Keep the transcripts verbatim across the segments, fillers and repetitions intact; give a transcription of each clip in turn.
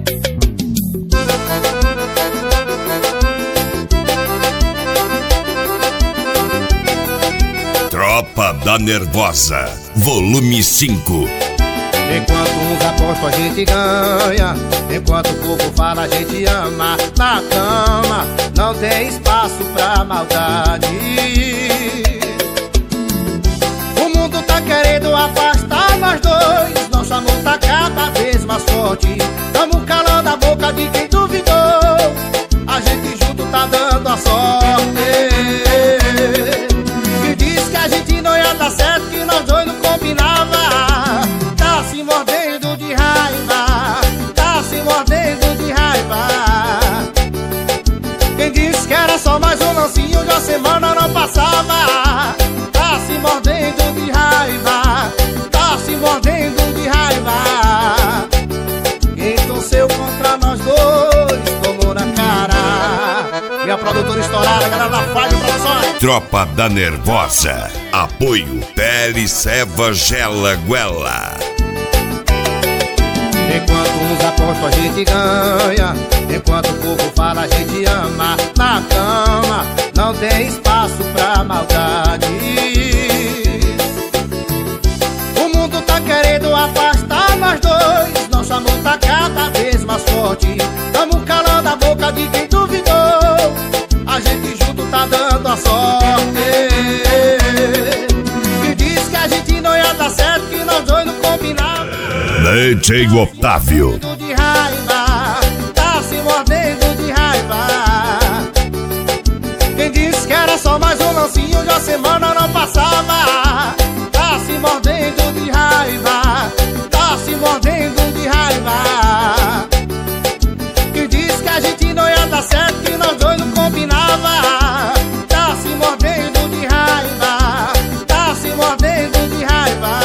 Tropa da Nervosa, volume cinco. Enquanto uns apostam a gente ganha, enquanto o povo fala a gente ama. Na cama não tem espaço pra maldade. O mundo tá querendo afastar nós dois, nosso amor tá cada vez mais forte. Tamo calando a boca de quem duvidou, a gente junto tá dando a sorte. Que diz que a gente não ia dar certo, que nós dois não combinava. Tá se mordendo de raiva, tá se mordendo de raiva. Quem disse que era só mais um lancinho de uma semana não passava. Tá se mordendo de raiva, tá se mordendo de raiva. Quem torceu contra nós dois tomou na cara. Minha produtora estourada, galera da Fire Produções. Tropa da Nervosa, apoio Pele Ceva Gela Guela. Enquanto uns apostam a gente ganha, enquanto o povo fala a gente ama. Na cama não tem espaço pra maldade. O mundo tá querendo afastar nós dois, nosso amor tá cada vez mais forte. Tamo calando a boca de quem duvidou, a gente junto tá dando a sorte. Que diz que a gente não ia dar certo, que nós dois não combinava. D J Otávio. De raiva, tá se mordendo de raiva. Quem disse que era só mais um lancinho de uma semana não passava. Tá se mordendo de raiva, tá se mordendo de raiva. Quem disse que a gente não ia dar certo, que nós dois não combinava. Tá se mordendo de raiva, tá se mordendo de raiva.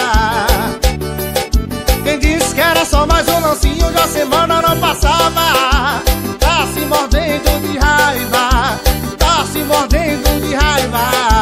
Quem disse que era só mais um lancinho de uma semana não passava. Tá se mordendo de raiva, tá se mordendo de raiva.